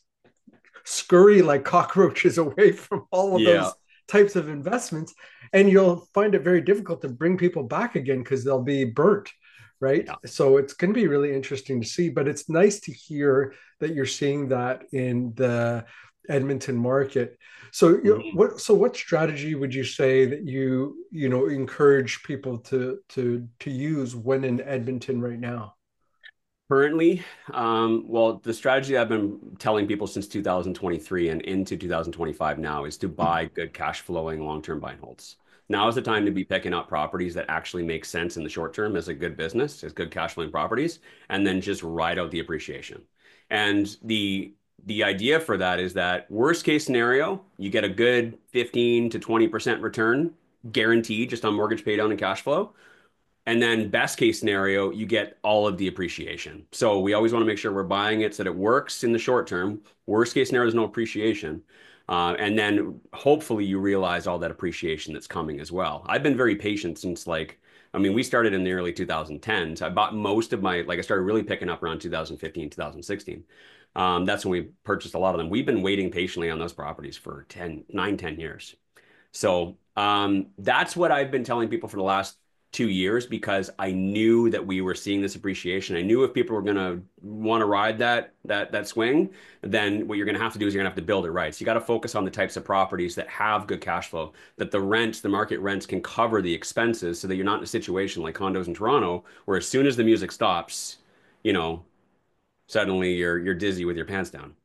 scurry like cockroaches away from all of yeah. those types of investments, and you'll find it very difficult to bring people back again because they'll be burnt, right? Yeah. So it's going to be really interesting to see. But it's nice to hear that you're seeing that in the Edmonton market. So mm-hmm. what so what strategy would you say that you you know encourage people to to to use when in Edmonton right now? Currently, um, well, the strategy I've been telling people since two thousand twenty-three and into two thousand twenty-five now is to buy good cash flowing long-term buy and holds. Now is the time to be picking up properties that actually make sense in the short term as a good business, as good cash flowing properties, and then just ride out the appreciation. And the The idea for that is that worst case scenario, you get a good fifteen to twenty percent return guaranteed just on mortgage pay down and cash flow. And then best case scenario, you get all of the appreciation. So we always want to make sure we're buying it so that it works in the short term. Worst case scenario, there's no appreciation. Uh, and then hopefully you realize all that appreciation that's coming as well. I've been very patient since like, I mean, we started in the early two thousand tens. I bought most of my, like I started really picking up around two thousand fifteen, two thousand sixteen. Um, that's when we purchased a lot of them. We've been waiting patiently on those properties for ten, nine, ten years. So um, that's what I've been telling people for the last two years because I knew that we were seeing this appreciation. I knew if people were going to want to ride that that that swing, then what you're going to have to do is you're going to have to build it right. So you got to focus on the types of properties that have good cash flow, that the rents, the market rents can cover the expenses so that you're not in a situation like condos in Toronto where as soon as the music stops, you know, suddenly you're you're dizzy with your pants down.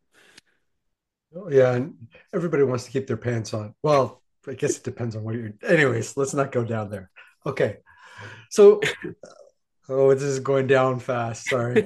Yeah, and everybody wants to keep their pants on. Well, I guess it depends on what you're. Anyways, let's not go down there. Okay, so oh, this is going down fast. Sorry.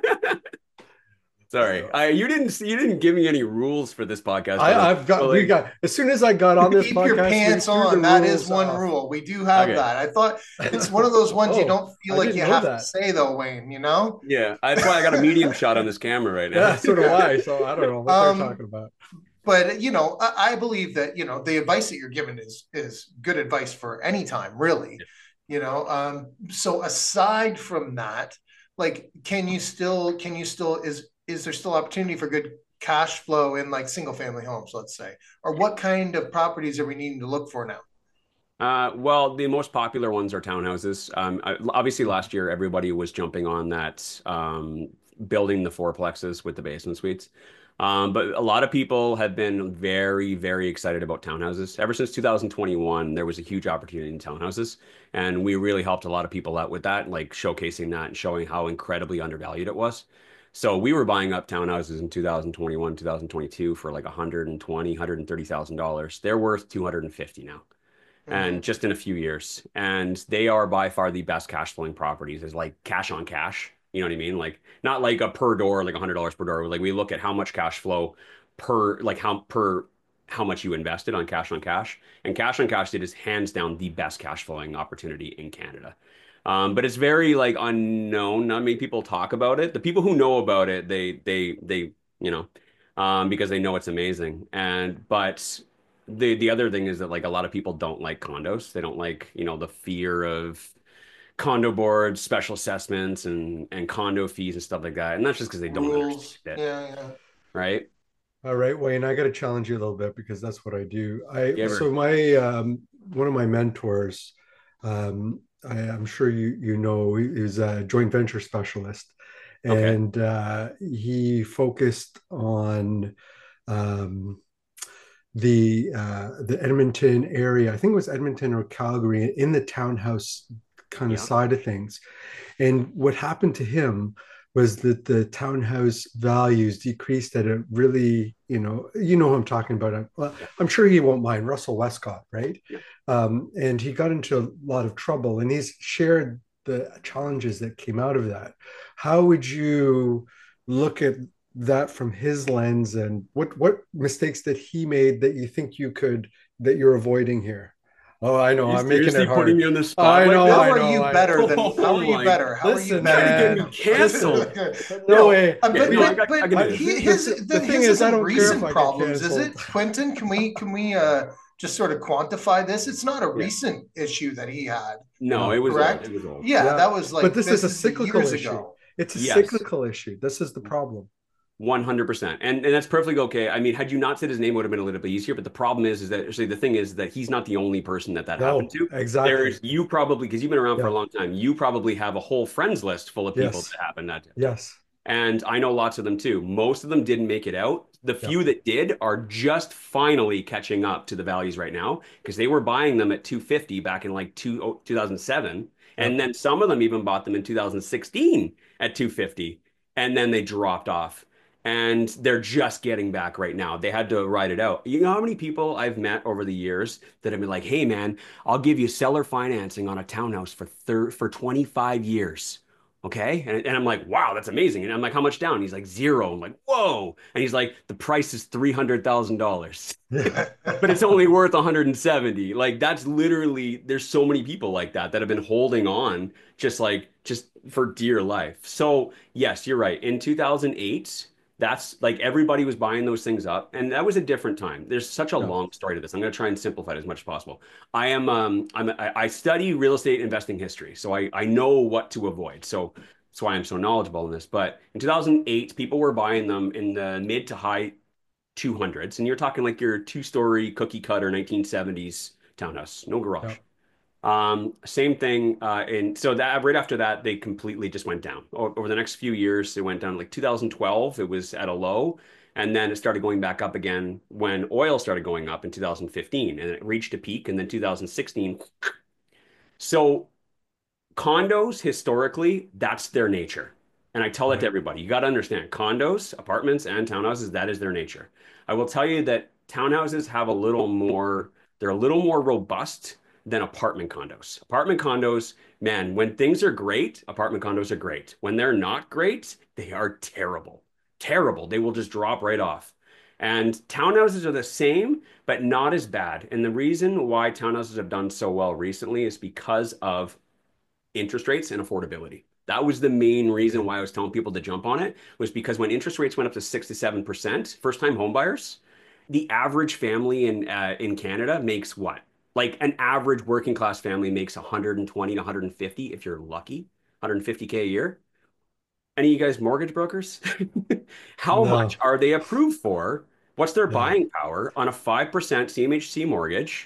Sorry, I you didn't you didn't give me any rules for this podcast. I, I've got so we like, got as soon as I got on this keep podcast. Keep your pants on. That is one off. rule. We do have okay. that. I thought it's one of those ones oh, you don't feel like you have that. to say though, Wayne. You know? Yeah, that's why I got a medium shot on this camera right now. Yeah, so do I. So I don't know what um, they're talking about. But you know, I, I believe that you know the advice that you're given is is good advice for any time, really. Yeah. You know, um, so aside from that, like, can you still can you still is is there still opportunity for good cash flow in like single family homes, let's say, or what kind of properties are we needing to look for now? Uh, well, the most popular ones are townhouses. Um, I- obviously, last year everybody was jumping on that, um, building the fourplexes with the basement suites. Um, but a lot of people have been very, very excited about townhouses. Ever since two thousand twenty-one, there was a huge opportunity in townhouses, and we really helped a lot of people out with that, like showcasing that and showing how incredibly undervalued it was. So we were buying up townhouses in two thousand twenty-one, two thousand twenty-two for like one hundred twenty, one hundred thirty thousand dollars. They're worth two hundred fifty now, and Hmm. just in a few years. And they are by far the best cash flowing properties. Is like cash on cash. You know what I mean? Like not like a per door, like a hundred dollars per door. Like we look at how much cash flow per, like how per how much you invested on cash on cash. And cash on cash, it is hands down the best cash flowing opportunity in Canada. Um, but it's very like unknown. Not many people talk about it. The people who know about it, they they they you know, um, because they know it's amazing. And but the the other thing is that like a lot of people don't like condos. They don't like, you know, the fear of condo boards, special assessments, and and condo fees and stuff like that. And that's just because they don't understand Rules. it, Yeah, yeah. right? All right, Wayne, I got to challenge you a little bit because that's what I do. I You so ever? my um, one of my mentors, um, I, I'm sure you you know, is a joint venture specialist, Okay. and uh, he focused on um, the uh, the Edmonton area. I think it was Edmonton or Calgary in the townhouse kind of Yeah. side of things. And what happened to him was that the townhouse values decreased at a really, you know, you know who I'm talking about. Well, Yeah. I'm sure he won't mind, Russell Westcott, right? Yeah. Um, and he got into a lot of trouble, and he's shared the challenges that came out of that. How would you look at that from his lens, and what what mistakes that he made that you think you could that you're avoiding here? Oh, I Are know, you I'm making seriously it putting hard. me on the spot I like know, this? How I are know, you I know. better than? How Oh are you my, better? How are you Listen, trying to better? get me man. canceled. No No, way. uh, Okay, but no, I but got, I but can I, do this. he, the, his the, the then thing his is, I isn't don't care if recent I get problems, is it, canceled. Quentin? Can we can we uh just sort of quantify this? It's not a Yeah. recent issue that he had, No, it No. was old. correct? It was old. Yeah, Yeah. that was But like this is this a is the cyclical years issue. ago. It's a Yes. cyclical issue. This is the problem. one hundred percent. And and that's perfectly okay. I mean, had you not said his name, it would have been a little bit easier. But the problem is, is that actually the thing is that he's not the only person that that happened No, to. exactly. There's you probably, because you've been around for a Yeah. long time, you probably have a whole friends list full of people Yes. that happened that. Yes. And I know lots of them too. Most of them didn't make it out. The Yeah. few that did are just finally catching up to the values right now because they were buying them at two hundred fifty back in like two, oh, two thousand seven. Yeah. And then some of them even bought them in two thousand sixteen at two hundred fifty. And then they dropped off. And they're just getting back right now. They had to ride it out. You know how many people I've met over the years that have been like, "Hey man, I'll give you seller financing on a townhouse for thir for twenty-five years." Okay. And, and I'm like, wow, that's amazing. And I'm like, how much down? He's like, zero. I'm like, whoa. And he's like, the price is three hundred thousand dollars Yeah. but it's only worth one hundred seventy. Like that's literally, there's so many people like that that have been holding on just like, just for dear life. So yes, you're right. In two thousand eight, that's like everybody was buying those things up. And that was a different time. There's such a Yeah. long story to this. I'm going to try and simplify it as much as possible. I am, um, I'm, I, I study real estate investing history. So I, I know what to avoid. So that's why I'm so knowledgeable in this. But in two thousand eight, people were buying them in the mid to high two hundreds, and you're talking like your two-story cookie cutter nineteen seventies townhouse, no Yeah. garage. Um, same thing, uh, and so that right after that, they completely just went down. O- Over the next few years, it went down. Like two thousand twelve, it was at a low, and then it started going back up again when oil started going up in two thousand fifteen, and it reached a peak, and then two thousand sixteen. So condos historically, that's their nature. And I tell that to Right. everybody. You got to understand condos, apartments, and townhouses, that is their nature. I will tell you that townhouses have a little more, they're a little more robust than apartment condos. Apartment condos, man, when things are great, apartment condos are great. When they're not great, they are terrible. Terrible. They will just drop right off. And townhouses are the same, but not as bad. And the reason why townhouses have done so well recently is because of interest rates and affordability. That was the main reason why I was telling people to jump on it, was because when interest rates went up to six to seven percent, first-time home buyers, the average family in uh, in Canada makes what? Like an average working class family makes one hundred twenty to one hundred fifty if you're lucky, one hundred fifty K a year. Any of you guys mortgage brokers? How much No. are they approved for? What's their Yeah. buying power on a five percent C M H C mortgage?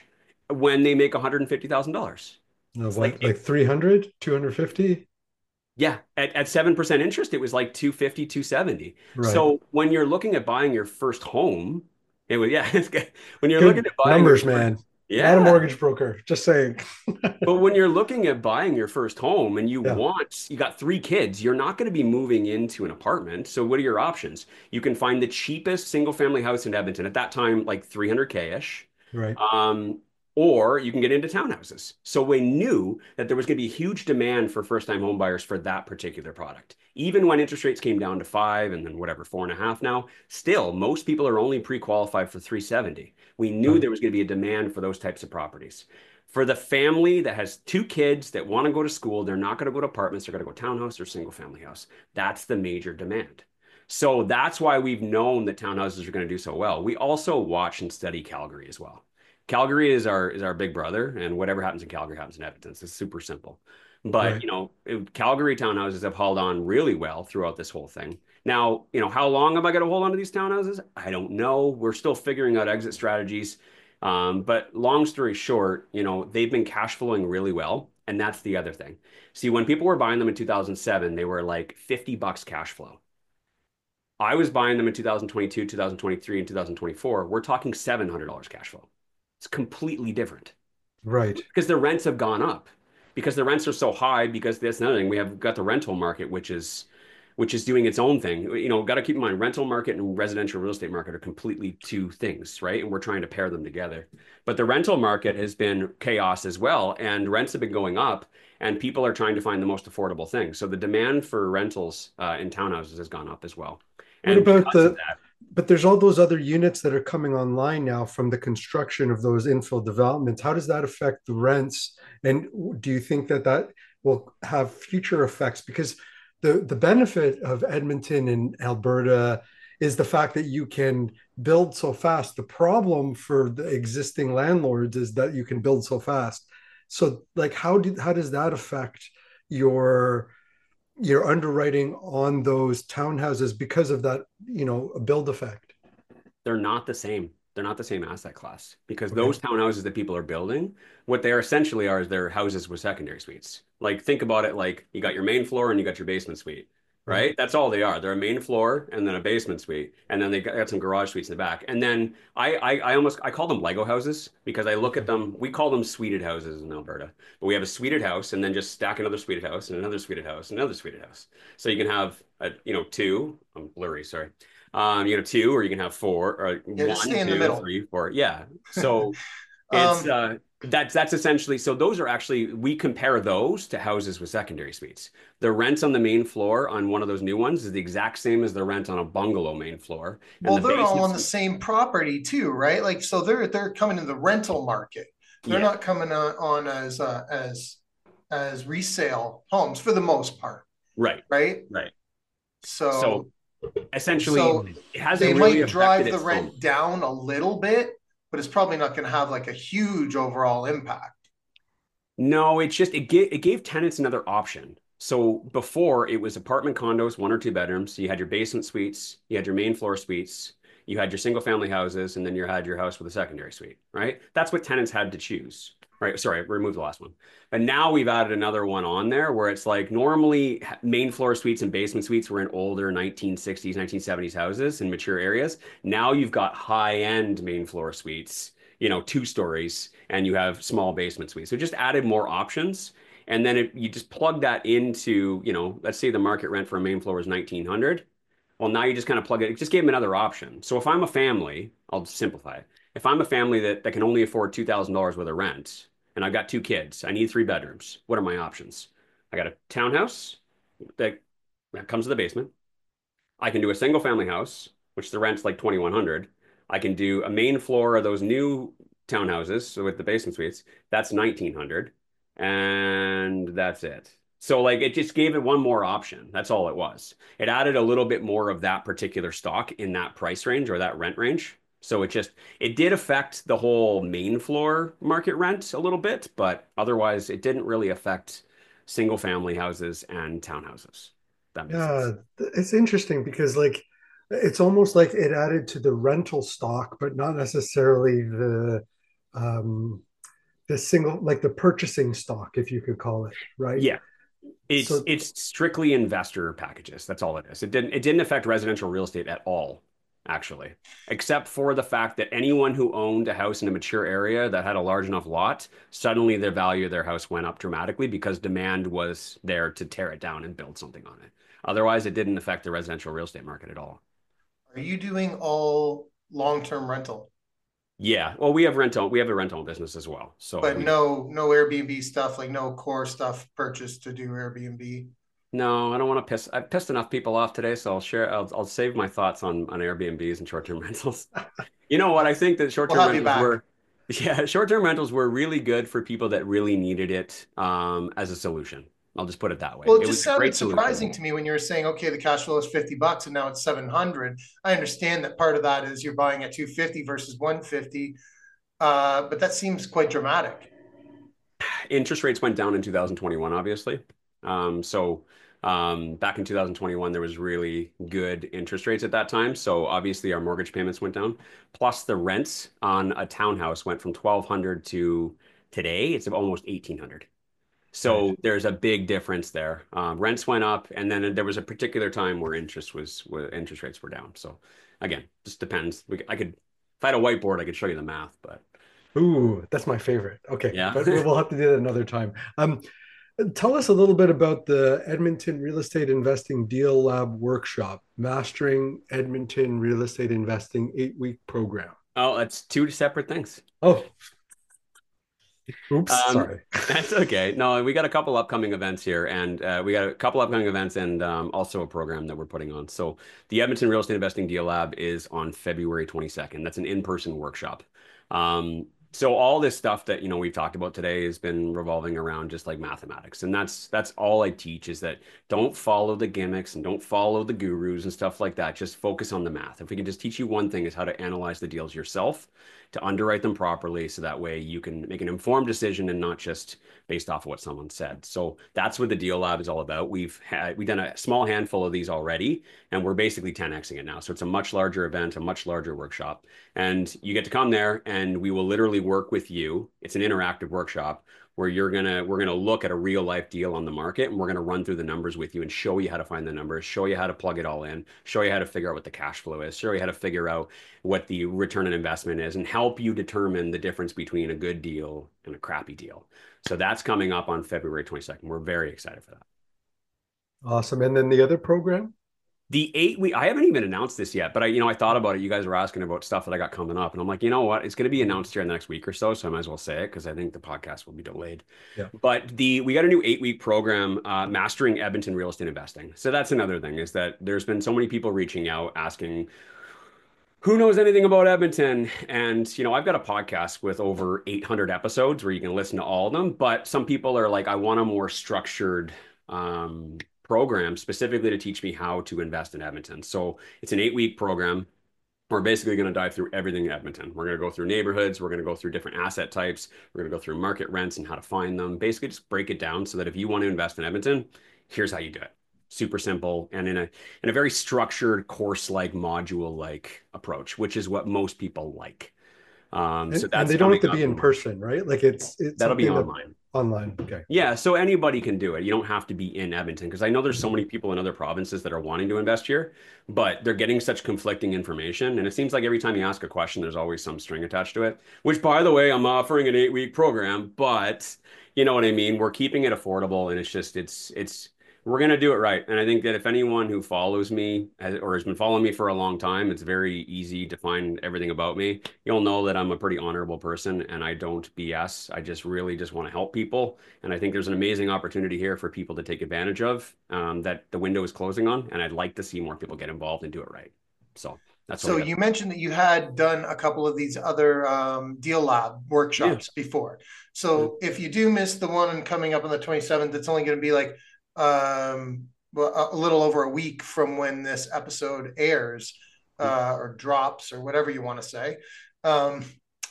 when they make one hundred fifty thousand dollars. No, It's like what, like it, three hundred, two hundred fifty? yeah, at, at seven percent interest, it was like two fifty, two seventy. Right. So when you're looking at buying your first home, it was, yeah, it's good. When you're looking Good at buying your numbers, first, man. Not a yeah. mortgage broker, just saying. But when you're looking at buying your first home and you Yeah, want, you got three kids, you're not going to be moving into an apartment. So what are your options? You can find the cheapest single family house in Edmonton at that time, like three hundred K-ish. right. Um, or you can get into townhouses. So we knew that there was going to be a huge demand for first-time home buyers for that particular product. Even when interest rates came down to five and then whatever, four and a half now, still most people are only pre-qualified for three seventy. We knew Right. there was going to be a demand for those types of properties. For the family that has two kids that want to go to school, they're not going to go to apartments, they're going to go townhouse or single family house. That's the major demand. So that's why we've known that townhouses are going to do so well. We also watch and study Calgary as well. Calgary is our is our big brother, and whatever happens in Calgary happens in Edmonton. It's super simple. But Right. you know, it- Calgary townhouses have held on really well throughout this whole thing. Now, you know, how long am I going to hold on to these townhouses? I don't know. We're still figuring out exit strategies. Um, but long story short, you know, they've been cash flowing really well, and that's the other thing. See, when people were buying them in two thousand seven, they were like fifty bucks cash flow. I was buying them in two thousand twenty-two, two thousand twenty-three, and two thousand twenty-four. We're talking seven hundred dollars cash flow. It's completely different Right. because the rents have gone up because the rents are so high because that's another thing. We have got the rental market, which is which is doing its own thing. You know, got to keep in mind rental market and residential real estate market are completely two things, right? And we're trying to pair them together. But the rental market has been chaos as well, and rents have been going up, and people are trying to find the most affordable thing. So the demand for rentals uh, in townhouses has gone up as well. What And about because of the, that, but there's all those other units that are coming online now from the construction of those infill developments. How does that affect the rents? And do you think that that will have future effects? Because the, the benefit of Edmonton and Alberta is the fact that you can build so fast. The problem for the existing landlords is that you can build so fast. So like how do how does that affect your your underwriting on those townhouses because of that, you know, a build effect? they're not the same. They're not the same asset class because Okay. those townhouses that people are building, what they are essentially are is they're houses with secondary suites. Like think about it like you got your main floor and you got your basement suite, Right. right? That's all they are. They're a main floor and then a basement suite, and then they got, got some garage suites in the back. And then I, I I almost I call them Lego houses because I look Okay. at them. We call them suited houses in Alberta, but we have a suited house and then just stack another suited house and another suited house and another suited house. So you can have a, you know two. I'm blurry, sorry. Um, you know, two, or you can have four, or Yeah, just one, stay in the two, middle. three, four. Yeah. So it's Um, uh that's that's essentially so those are actually we compare those to houses with secondary suites. The rents on the main floor on one of those new ones is the exact same as the rent on a bungalow main floor. And well, the they're all basement on the suite, same property too, right? Like, so they're they're coming in the rental market. They're yeah, not coming on, on as uh, as as resale homes for the most part, right, right? right. So So essentially so it hasn't they really might affected drive the its home. rent down a little bit, but it's probably not going to have like a huge overall impact. No, it's just it gave it gave tenants another option. So before it was apartment condos, one or two bedrooms. So you had your basement suites, you had your main floor suites, you had your single family houses, and then you had your house with a secondary suite, right? That's what tenants had to choose. Right. Sorry, remove the last one. But now we've added another one on there where it's like normally main floor suites and basement suites were in older nineteen sixties, nineteen seventies houses in mature areas. Now you've got high-end main floor suites, you know, two stories, and you have small basement suites. So just added more options. And then it, you just plug that into, you know, let's say the market rent for a main floor is nineteen hundred. Well, now you just kind of plug it, it just gave them another option. So if I'm a family, I'll simplify it. If I'm a family that, that can only afford two thousand dollars worth of rent, and I've got two kids, I need three bedrooms. What are my options? I got a townhouse that, that comes to the basement. I can do a single family house, which the rent's like twenty-one hundred. I can do a main floor of those new townhouses so with the basement suites. That's nineteen hundred. And that's it. So like it just gave it one more option. That's all it was. It added a little bit more of that particular stock in that price range or that rent range. So it just it did affect the whole main floor market rent a little bit, but otherwise it didn't really affect single family houses and townhouses. That makes Yeah, sense. it's interesting because like it's almost like it added to the rental stock, but not necessarily the um the single, like the purchasing stock, if you could call it, right? Yeah. It's So it's strictly investor packages. That's all it is. It didn't it didn't affect residential real estate at all, actually, except for the fact that anyone who owned a house in a mature area that had a large enough lot, suddenly the value of their house went up dramatically because demand was there to tear it down and build something on it. Otherwise, it didn't affect the residential real estate market at all. Are you doing all long-term rental? Yeah, well, we have rental. We have a rental business as well. So, But we, no, no Airbnb stuff, like no core stuff purchased to do Airbnb. no, I don't want to piss. I've pissed enough people off today, so I'll share. I'll, I'll save my thoughts on on Airbnbs and short-term rentals. You know what? I think that We'll short-term have you rentals back. were, yeah, short-term rentals were really good for people that really needed it um, as a solution. I'll just put it that way. Well, it It just was a sounded great solution. surprising to me when you were saying, okay, the cash flow is fifty bucks and now it's seven hundred. I understand that part of that is you're buying at two fifty versus one fifty. Uh, but that seems quite dramatic. Interest rates went down in two thousand twenty-one, obviously. Um, so um, back in two thousand twenty-one, there was really good interest rates at that time. So obviously our mortgage payments went down. Plus the rents on a townhouse went from twelve hundred to today, it's almost eighteen hundred. right. So there's a big difference there. Um, rents went up, and then there was a particular time where interest was where interest rates were down. So again, just depends. We, I could, if I had a whiteboard, I could show you the math, but Ooh, that's my favorite. Okay, yeah. but we'll have to do that another time. Um, tell us a little bit about the Edmonton Real Estate Investing Deal Lab workshop, Mastering Edmonton Real Estate Investing eight-week program. Oh, that's two separate things. Oh, oops, Um, sorry. That's okay. No, we got a couple upcoming events here, and uh, we got a couple upcoming events and um, also a program that we're putting on. So the Edmonton Real Estate Investing Deal Lab is on February twenty-second. That's an in-person workshop. Um, so all this stuff that, you know, we've talked about today has been revolving around just like mathematics. And that's that's all I teach is that don't follow the gimmicks and don't follow the gurus and stuff like that. Just focus on the math. If we can just teach you one thing is how to analyze the deals yourself, to underwrite them properly so that way you can make an informed decision and not just based off of what someone said. So that's what the Deal Lab is all about. We've had we've done a small handful of these already, and we're basically ten Xing it now. So it's a much larger event, a much larger workshop. And you get to come there and we will literally work with you. It's an interactive workshop where you're gonna we're gonna look at a real life deal on the market, and we're gonna run through the numbers with you and show you how to find the numbers, show you how to plug it all in, show you how to figure out what the cash flow is, show you how to figure out what the return on investment is, and help you determine the difference between a good deal and a crappy deal. So that's coming up on February twenty-second. We're very excited for that. Awesome. And then the other program? The eight week, I haven't even announced this yet, but I, you know, I thought about it. You guys were asking about stuff that I got coming up, and I'm like, you know what? It's going to be announced here in the next week or so, so I might as well say it because I think the podcast will be delayed. Yeah. But the we got a new eight week program, uh, Mastering Edmonton Real Estate Investing. So that's another thing is that there's been so many people reaching out asking, who knows anything about Edmonton? And, you know, I've got a podcast with over eight hundred episodes where you can listen to all of them, but some people are like, I want a more structured um, program specifically to teach me how to invest in Edmonton. So it's an eight week program. We're basically going to dive through everything in Edmonton. We're going to go through neighborhoods. We're going to go through different asset types. We're going to go through market rents and how to find them. Basically just break it down so that if you want to invest in Edmonton, here's how you do it. Super simple and in a in a very structured course-like module-like approach, which is what most people like. Um, And, so and that's they don't have to coming be up. in person, right? Like it's it's That'll be something that- online. online. Okay. Yeah, so anybody can do it. You don't have to be in Edmonton because I know there's so many people in other provinces that are wanting to invest here, but they're getting such conflicting information. And it seems like every time you ask a question, there's always some string attached to it, which by the way, I'm offering an eight week program, but you know what I mean? We're keeping it affordable and it's just, it's, it's, we're going to do it right. And I think that if anyone who follows me has, or has been following me for a long time, it's very easy to find everything about me. You'll know that I'm a pretty honorable person and I don't B S. I just really just want to help people. And I think there's an amazing opportunity here for people to take advantage of um, that the window is closing on. And I'd like to see more people get involved and do it right. So that's So you mentioned that you had done a couple of these other um, Deal Lab workshops yeah. before. So yeah. if you do miss the one coming up on the twenty-seventh, it's only going to be like um well, a little over a week from when this episode airs uh or drops or whatever you want to say. Um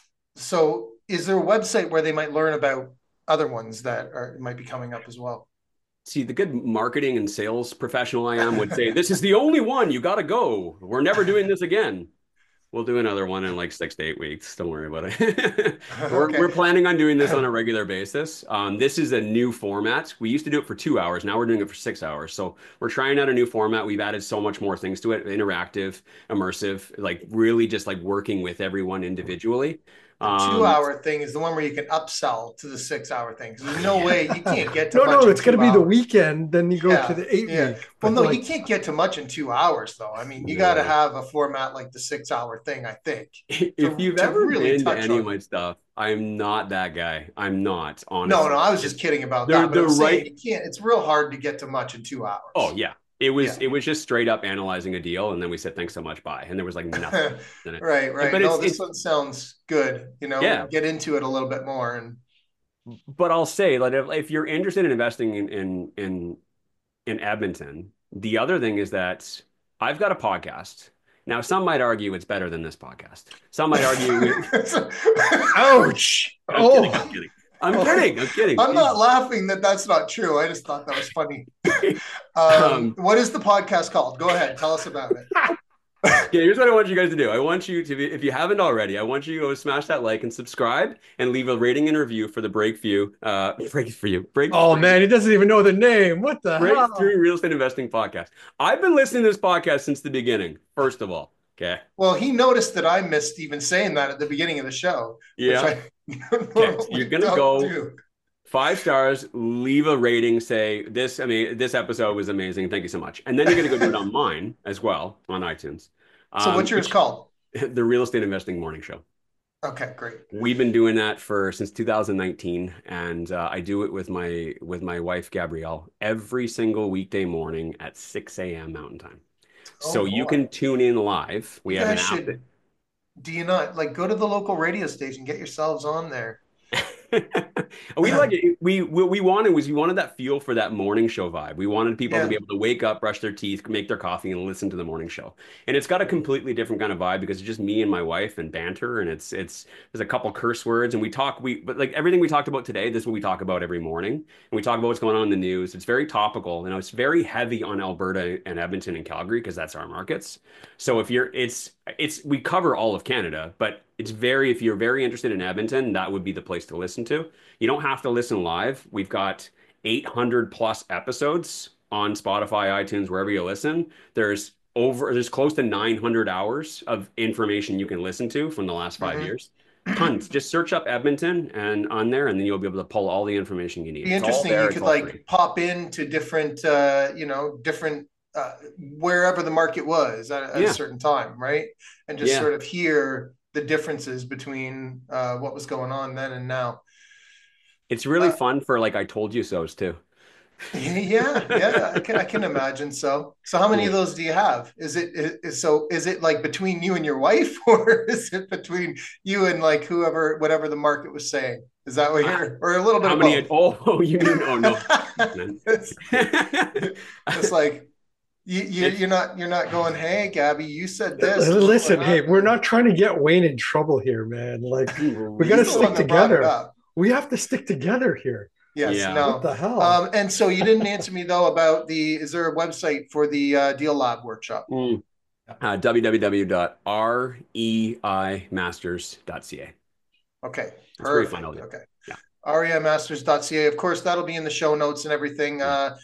so is there a website where they might learn about other ones that are might be coming up as well? See, the good marketing and sales professional I am would say this is the only one, you got to go, we're never doing this again. We'll do another one in like six to eight weeks. Don't worry about it. we're, Okay. we're planning on doing this on a regular basis. Um, this is a new format. We used to do it for two hours. Now we're doing it for six hours. So we're trying out a new format. We've added so much more things to it, interactive, immersive, like really just like working with everyone individually. The Um, two-hour thing is the one where you can upsell to the six-hour thing. 'Cause there's no way you can't get to No, much no, in it's going two to be the hours. weekend. Then you go Yeah, to the eight yeah. week. Well, But no, like, you can't get to much in two hours, though. I mean, you got to No. have a format like the six-hour thing, I think. if to- you've to ever really been to touch any of on my it. stuff, I'm not that guy. I'm not, honestly. No, no, I was just kidding about They're that. But the I'm saying right- you can't. It's real hard to get to much in two hours. Oh, yeah. It was Yeah. it was just straight up analyzing a deal, and then we said thanks so much, bye. And there was like nothing in it. Right, right. But no, it's- this it's- one sounds good. You know, Yeah. get into it a little bit more. And But I'll say, like, if, if you're interested in investing in, in in in Edmonton, the other thing is that I've got a podcast. Now, some might argue it's better than this podcast. Some might argue. ouch. I'm Oh, kidding. I'm kidding. I'm kidding. I'm kidding. I'm not laughing that that's not true. I just thought that was funny. um, Um, what is the podcast called? Go ahead, tell us about it. Yeah, here's what I want you guys to do. I want you to, be, if you haven't already, I want you to go smash that like and subscribe and leave a rating and review for the Breakthrough. Uh, Breakthrough. Break, oh man, he doesn't even know the name. What the hell? Breakthrough Real Estate Investing Podcast. I've been listening to this podcast since the beginning. First of all, okay. Well, he noticed that I missed even saying that at the beginning of the show. Yeah. Which I Okay, so you're gonna don't go- do. Five stars, leave a rating, say this, I mean, this episode was amazing. Thank you so much. And then you're going to go do it on mine as well on iTunes. So Um, what's yours which- called? The Real Estate Investing Morning Show. Okay, great. We've been doing that for since two thousand nineteen, and uh, I do it with my with my wife Gabrielle every single weekday morning at six a m Mountain Time. Oh, So you boy. can tune in live. We You have an guys app. should- that- Do you not like go to the local radio station, get yourselves on there? we like it. We what we wanted was we wanted that feel for that morning show vibe. We wanted people Yeah. to be able to wake up, brush their teeth, make their coffee, and listen to the morning show. And it's got a completely different kind of vibe because it's just me and my wife and banter, and it's it's there's a couple curse words, and we talk. We but like everything we talked about today, this is what we talk about every morning, and we talk about what's going on in the news. It's very topical, you know. It's very heavy on Alberta and Edmonton and Calgary because that's our markets. So if you're, it's it's we cover all of Canada, but it's very, if you're very interested in Edmonton, that would be the place to listen to. You don't have to listen live. We've got eight hundred plus episodes on Spotify, iTunes, wherever you listen. There's over, there's close to nine hundred hours of information you can listen to from the last five Mhm. years. Tons. Just search up Edmonton and on there, and then you'll be able to pull all the information you need. Be It's all interesting. there, You it's could all like free. pop into different, uh, you know, different uh, wherever the market was at, at Yeah. a certain time, right? And just Yeah. sort of hear the differences between uh, what was going on then and now. It's really uh, fun for like I told you so's too. Yeah, yeah, I can I can imagine so. So how many of those do you have? Is it is, so is it like between you and your wife, or is it between you and like whoever, whatever the market was saying? Is that what you're, or a little bit How of many? both? Oh, you mean? Oh no. Man. it's, it's like you, you you're not you're not going, hey Gabby, you said this. Listen, hey, we're not trying to get Wayne in trouble here, man. Like, we He's gotta the stick one that brought it together. up. We have to stick together here. Yes, Yeah. no. What the hell? Um, and so you didn't answer me though about the, is there a website for the uh, Deal Lab workshop? Mm. Uh, w w w dot r e i masters dot c a. Okay, That's where you perfect. find all the- Okay. yeah. R E I masters dot c a. Of course, that'll be in the show notes and everything. Uh,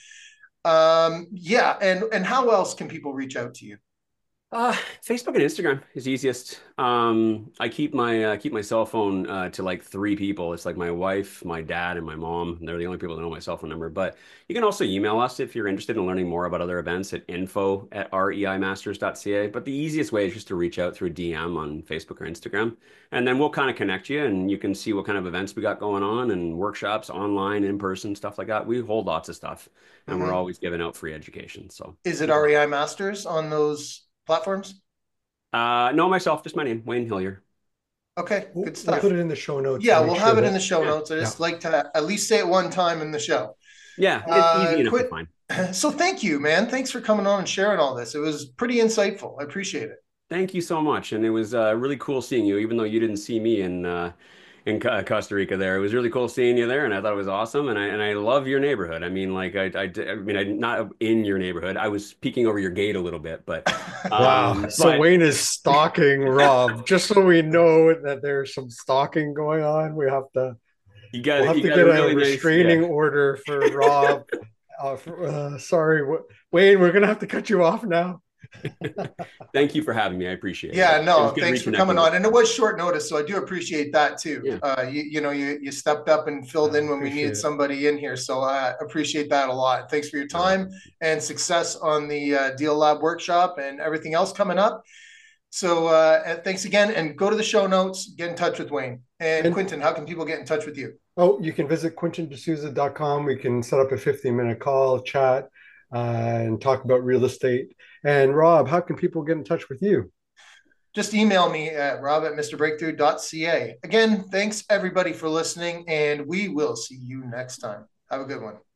um, yeah, and and how else can people reach out to you? Uh, Facebook and Instagram is easiest. Um, I keep my uh, keep my cell phone uh, to like three people. It's like my wife, my dad, and my mom. They're the only people that know my cell phone number. But you can also email us if you're interested in learning more about other events at info at r e i masters dot c a. But the easiest way is just to reach out through D M on Facebook or Instagram, and then we'll kind of connect you, and you can see what kind of events we got going on and workshops, online, in person, stuff like that. We hold lots of stuff, and Mhm. we're always giving out free education. So Is it R E I Masters on those platforms? Uh, no, myself, just my name, Wayne Hillier. Okay, We'll, good we'll stuff. put it in the show notes. Yeah, to make we'll sure have it that- in the show Yeah. notes. I just like to at least say it one time in the show. Yeah, it's Uh, easy enough quit- to find. So thank you, man. Thanks for coming on and sharing all this. It was pretty insightful. I appreciate it. Thank you so much, and it was uh, really cool seeing you, even though you didn't see me in uh, in Costa Rica there. It was really cool seeing you there, and I thought it was awesome. And I and I love your neighborhood. I mean, like I I, I mean, I'm not in your neighborhood. I was peeking over your gate a little bit, but wow. um, So but, Wayne is stalking Rob. Just so we know that there's some stalking going on, we have to. You got we'll have you to got get a a really restraining nice, yeah. order for Rob. uh, for, uh, sorry, Wayne. We're gonna have to cut you off now. Thank you for having me. I appreciate yeah, it. Yeah, no, it thanks for coming on. And it was short notice, so I do appreciate that too. Yeah. Uh, you, you know, you, you stepped up and filled in when we needed it. somebody in here. So I appreciate that a lot. Thanks for your time and success on the uh, Deal Lab workshop and everything else coming up. So uh, thanks again, and go to the show notes, get in touch with Wayne. And, and Quinton, how can people get in touch with you? Oh, you can visit quinton d'souza dot com. We can set up a fifteen minute call, chat, uh, and talk about real estate. And Rob, how can people get in touch with you? Just email me at rob at mr breakthrough dot c a. Again, thanks everybody for listening, and we will see you next time. Have a good one.